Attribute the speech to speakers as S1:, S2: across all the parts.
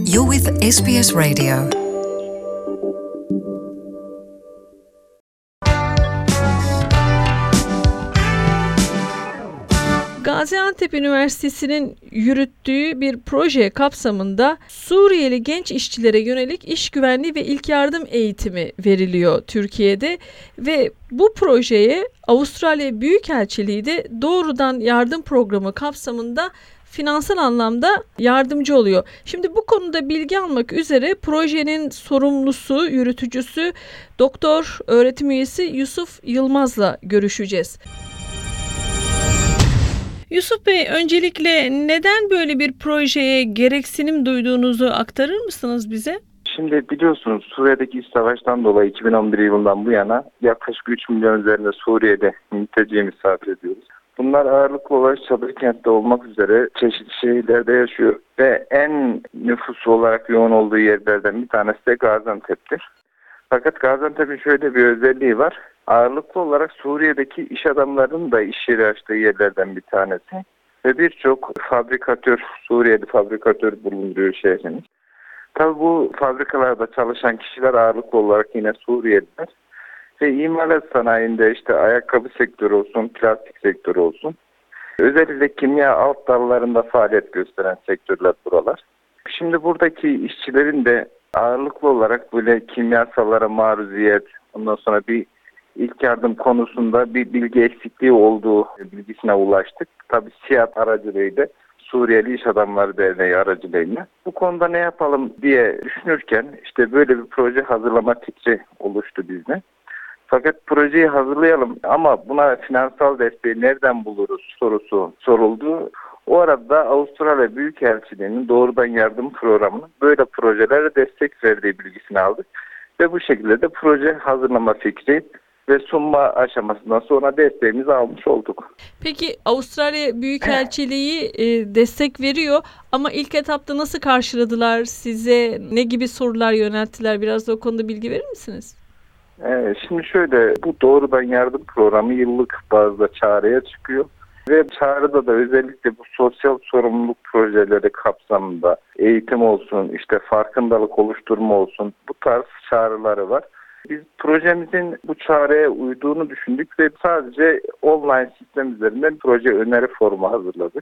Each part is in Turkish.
S1: You're with SBS Radio.
S2: Gaziantep Üniversitesi'nin yürüttüğü bir proje kapsamında Suriyeli genç işçilere yönelik iş güvenliği ve ilk yardım eğitimi veriliyor Türkiye'de ve bu projeye Avustralya Büyükelçiliği de doğrudan yardım programı kapsamında finansal anlamda yardımcı oluyor. Şimdi bu konuda bilgi almak üzere projenin sorumlusu, yürütücüsü Doktor öğretim üyesi Yusuf Yılmaz'la görüşeceğiz. Yusuf Bey, öncelikle neden böyle bir projeye gereksinim duyduğunuzu aktarır mısınız bize?
S3: Şimdi biliyorsunuz Suriye'deki iç savaştan dolayı 2011 yılından bu yana yaklaşık 3 milyon üzerinde Suriye'de mülteci misafir ediyoruz. Bunlar ağırlıklı olarak Çadırkent'te olmak üzere çeşitli şehirlerde yaşıyor ve en nüfusu olarak yoğun olduğu yerlerden bir tanesi de Gaziantep'tir. Fakat Gaziantep'in şöyle bir özelliği var. Ağırlıklı olarak Suriye'deki iş adamlarının da iş yeri açtığı yerlerden bir tanesi. Ve birçok fabrikatör, Suriyeli fabrikatör bulunduğu şehrimiz. Tabii bu fabrikalarda çalışan kişiler ağırlıklı olarak yine Suriyeliler. Ve imalat sanayinde işte ayakkabı sektörü olsun, plastik sektörü olsun. Özellikle kimya alt dallarında faaliyet gösteren sektörler buralar. Şimdi buradaki işçilerin de ağırlıklı olarak böyle kimyasallara maruziyet, ondan sonra bir ilk yardım konusunda bir bilgi eksikliği olduğu bilgisine ulaştık. Tabii SİAD aracılığıyla Suriyeli İş Adamları Derneği aracılığıyla. Bu konuda ne yapalım diye düşünürken işte böyle bir proje hazırlama fikri oluştu bizde. Fakat projeyi hazırlayalım ama buna finansal desteği nereden buluruz sorusu soruldu. O arada Avustralya Büyükelçiliği'nin doğrudan yardım programının böyle projelere destek verdiği bilgisini aldık. Ve bu şekilde de proje hazırlama fikri ve sunma aşamasından sonra desteğimizi almış olduk.
S2: Peki Avustralya Büyükelçiliği destek veriyor ama ilk etapta nasıl karşıladılar? Size ne gibi sorular yönelttiler? Biraz da o konuda bilgi verir misiniz?
S3: Şimdi şöyle, bu doğrudan yardım programı yıllık bazda çağrıya çıkıyor. Ve çağrıda da özellikle bu sosyal sorumluluk projeleri kapsamında eğitim olsun, işte farkındalık oluşturma olsun, bu tarz çağrıları var. Biz projemizin bu çağrıya uyduğunu düşündük ve sadece online sistem üzerinden proje öneri formu hazırladık.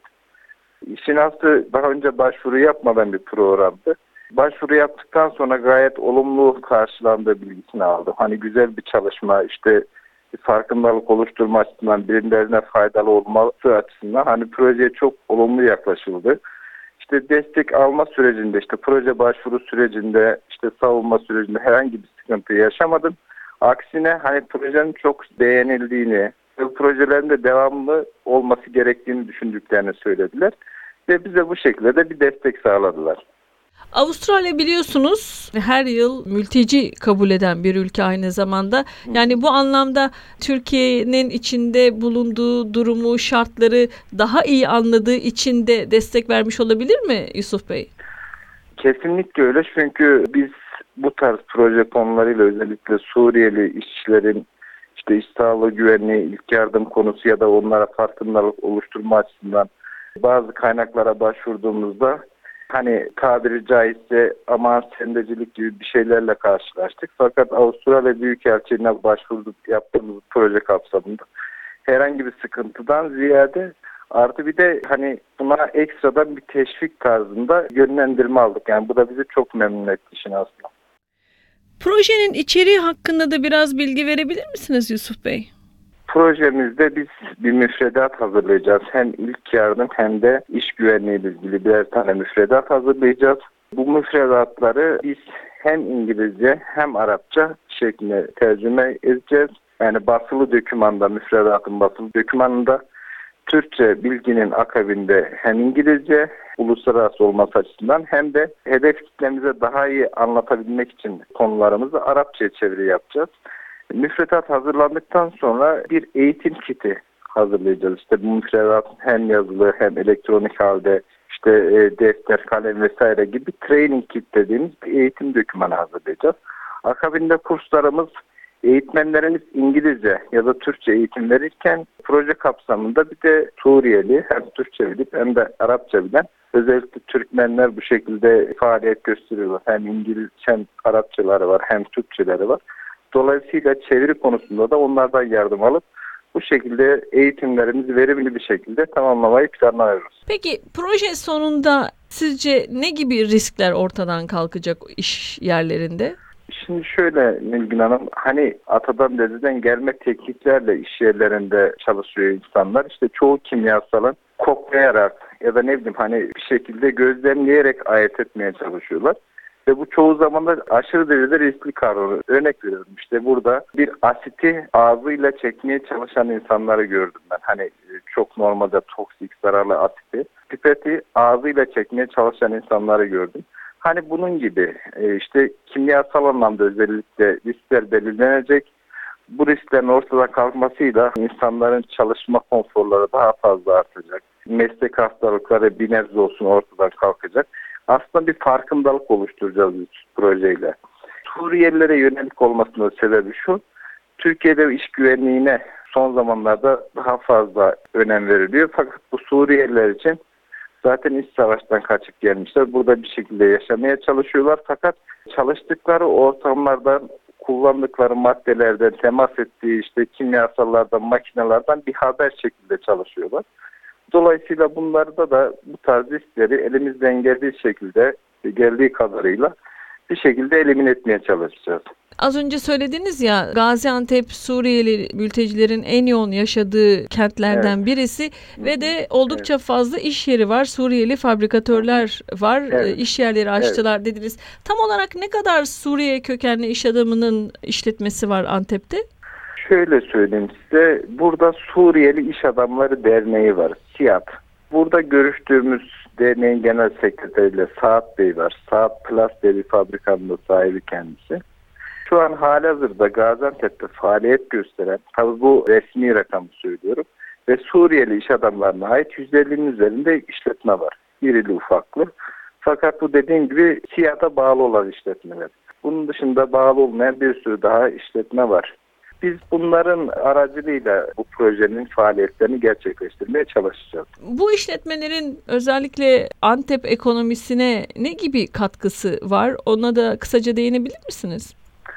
S3: İşin aslı daha önce başvuru yapmadan bir programdı. Başvuru yaptıktan sonra gayet olumlu karşılandığı bilgisini aldım. Hani güzel bir çalışma, işte farkındalık oluşturma açısından, birilerine faydalı olması açısından hani projeye çok olumlu yaklaşıldı. İşte destek alma sürecinde, işte proje başvuru sürecinde, işte savunma sürecinde herhangi bir sıkıntı yaşamadım. Aksine hani projenin çok beğenildiğini ve projelerin de devamlı olması gerektiğini düşündüklerini söylediler. Ve bize bu şekilde de bir destek sağladılar.
S2: Avustralya biliyorsunuz her yıl mülteci kabul eden bir ülke aynı zamanda. Yani bu anlamda Türkiye'nin içinde bulunduğu durumu, şartları daha iyi anladığı için de destek vermiş olabilir mi Yusuf Bey?
S3: Kesinlikle öyle, çünkü biz bu tarz proje konularıyla özellikle Suriyeli işçilerin işte iş sağlığı güvenliği, ilk yardım konusu ya da onlara farkındalık oluşturma açısından bazı kaynaklara başvurduğumuzda hani tabiri caizse aman sendecilik gibi bir şeylerle karşılaştık. Fakat Avustralya Büyükelçiliğine başvurduk yaptığımız proje kapsamında herhangi bir sıkıntıdan ziyade artı bir de hani buna ekstradan bir teşvik tarzında yönlendirme aldık. Yani bu da bizi çok memnun etti işin aslında.
S2: Projenin içeriği hakkında da biraz bilgi verebilir misiniz Yusuf Bey?
S3: Projemizde biz bir müfredat hazırlayacağız. Hem ilk yardım hem de iş güvenliği ile ilgili birer tane müfredat hazırlayacağız. Bu müfredatları biz hem İngilizce hem Arapça şeklinde tercüme edeceğiz. Yani basılı dokümanda, müfredatın basılı dokümanında Türkçe bilginin akabinde hem İngilizce uluslararası olması açısından hem de hedef kitlemize daha iyi anlatabilmek için konularımızı Arapça'ya çeviri yapacağız. Müfredat hazırlandıktan sonra bir eğitim kiti hazırlayacağız. İşte bu müfredat hem yazılı hem elektronik halde işte defter, kalem vesaire gibi training kit dediğimiz bir eğitim dokümanı hazırlayacağız. Akabinde kurslarımız, eğitmenlerimiz İngilizce ya da Türkçe eğitim verirken proje kapsamında bir de Suriyeli hem Türkçe bilip hem de Arapça bilen Özellikle Türkmenler bu şekilde faaliyet gösteriyorlar. Hem İngiliz hem Arapçaları var hem Türkçeleri var. Dolayısıyla çeviri konusunda da onlardan yardım alıp bu şekilde eğitimlerimizi verimli bir şekilde tamamlamayı planlıyoruz.
S2: Peki proje sonunda sizce ne gibi riskler ortadan kalkacak iş yerlerinde?
S3: Şimdi şöyle Nilgün Hanım, hani atadan dededen gelme tekniklerle iş yerlerinde çalışıyor insanlar. İşte çoğu kimyasalın koklayarak ya da ne bileyim hani bir şekilde gözlemleyerek ayırt etmeye çalışıyorlar. Ve bu çoğu zaman da aşırı derecede riskli kavramı. Örnek veriyorum, işte burada bir asiti ağzıyla çekmeye çalışan insanları gördüm ben. Hani çok normalde toksik, zararlı asiti. Pipeti ağzıyla çekmeye çalışan insanları gördüm. Hani bunun gibi işte kimyasal anlamda özellikle riskler belirlenecek. Bu risklerin ortadan kalkmasıyla insanların çalışma konforları daha fazla artacak. Meslek hastalıkları bir nebze olsun ortadan kalkacak. Aslında bir farkındalık oluşturacağız bu projeyle. Suriyelilere yönelik olmasının sebebi şu: Türkiye'de iş güvenliğine son zamanlarda daha fazla önem veriliyor. Fakat bu Suriyeliler için zaten iç savaştan kaçıp gelmişler. Burada bir şekilde yaşamaya çalışıyorlar. Fakat çalıştıkları ortamlardan, kullandıkları maddelerden, temas ettiği işte kimyasallardan, makinelerden bir haber şekilde çalışıyorlar. Dolayısıyla bunlarda da bu tarz riskleri elimizden geldiği şekilde, geldiği kadarıyla bir şekilde elimine etmeye çalışacağız.
S2: Az önce söylediniz ya, Gaziantep Suriyeli mültecilerin en yoğun yaşadığı kentlerden birisi ve de oldukça fazla iş yeri var. Suriyeli fabrikatörler var, iş yerleri açtılar dediniz. Tam olarak ne kadar Suriye kökenli iş adamının işletmesi var Antep'te?
S3: Şöyle söyleyeyim size, burada Suriyeli İş Adamları Derneği var, SİAD. Burada görüştüğümüz derneğin genel sekreteriyle Saat Bey var. Saat Plus diye bir fabrikanın da sahibi kendisi. Şu an halihazırda Gaziantep'te faaliyet gösteren, tabii bu resmi rakamı söylüyorum, ve Suriyeli iş adamlarına ait 150'nin üzerinde işletme var. İrili ufaklı. Fakat bu dediğim gibi SİAD'a bağlı olan işletmeler. Bunun dışında bağlı olmayan bir sürü daha işletme var. Biz bunların aracılığıyla bu projenin faaliyetlerini gerçekleştirmeye çalışacağız.
S2: Bu işletmelerin özellikle Antep ekonomisine ne gibi katkısı var? Ona da kısaca değinebilir misiniz?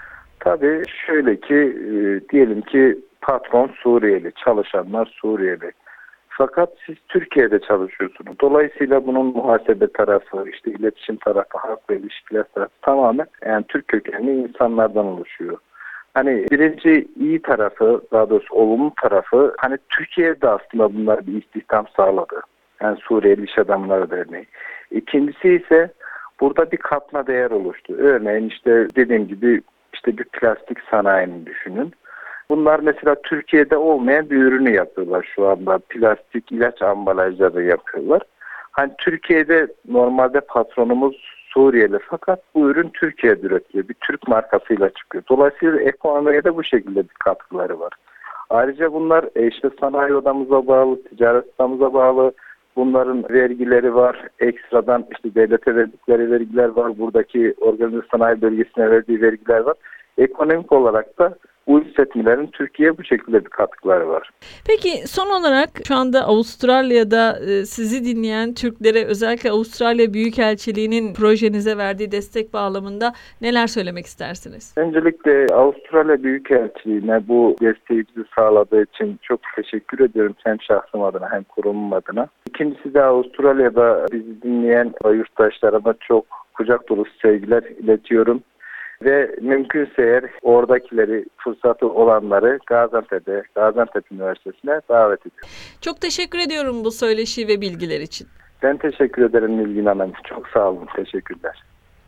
S3: Tabii şöyle ki diyelim ki patron Suriyeli, çalışanlar Suriyeli. Fakat siz Türkiye'de çalışıyorsunuz. Dolayısıyla bunun muhasebe tarafı, işte iletişim tarafı, halkla ilişkiler tarafı tamamen yani Türk kökenli insanlardan oluşuyor. Hani birinci iyi tarafı, daha doğrusu olumlu tarafı, hani Türkiye'de aslında bunlar bir istihdam sağladı. Yani Suriyeli İş Adamları Derneği. İkincisi ise burada bir katma değer oluştu. Örneğin işte dediğim gibi işte bir plastik sanayini düşünün. Bunlar mesela Türkiye'de olmayan bir ürünü yapıyorlar şu anda. Plastik ilaç ambalajları yapıyorlar. Hani Türkiye'de normalde patronumuz Suriyeli, fakat bu ürün Türkiye'de üretiliyor. Bir Türk markasıyla çıkıyor. Dolayısıyla ekonomiye de bu şekilde bir katkıları var. Ayrıca bunlar işte sanayi odamıza bağlı, ticaret odamıza bağlı. Bunların vergileri var. Ekstradan işte devlete verdikleri vergiler var. Buradaki organize sanayi bölgesine verdiği vergiler var. Ekonomik olarak da bu işletmelerin Türkiye'ye bu şekilde bir katkıları var.
S2: Peki son olarak şu anda Avustralya'da sizi dinleyen Türklere, özellikle Avustralya Büyükelçiliği'nin projenize verdiği destek bağlamında neler söylemek istersiniz?
S3: Öncelikle Avustralya Büyükelçiliği'ne bu desteği bize sağladığı için çok teşekkür ediyorum, hem şahsım adına hem kurumum adına. İkincisi de Avustralya'da bizi dinleyen yurttaşlarıma çok kucak dolusu sevgiler iletiyorum. Ve mümkünse eğer oradakileri, fırsatı olanları Gaziantep Üniversitesi'ne davet ediyorum.
S2: Çok teşekkür ediyorum bu söyleşi ve bilgiler için.
S3: Ben teşekkür ederim Nilgün Hanım. Çok sağ olun. Teşekkürler.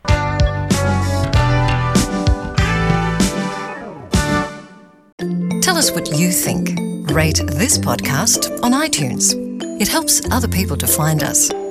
S1: Tell us what you think. Rate this podcast on iTunes. It helps other people to find us.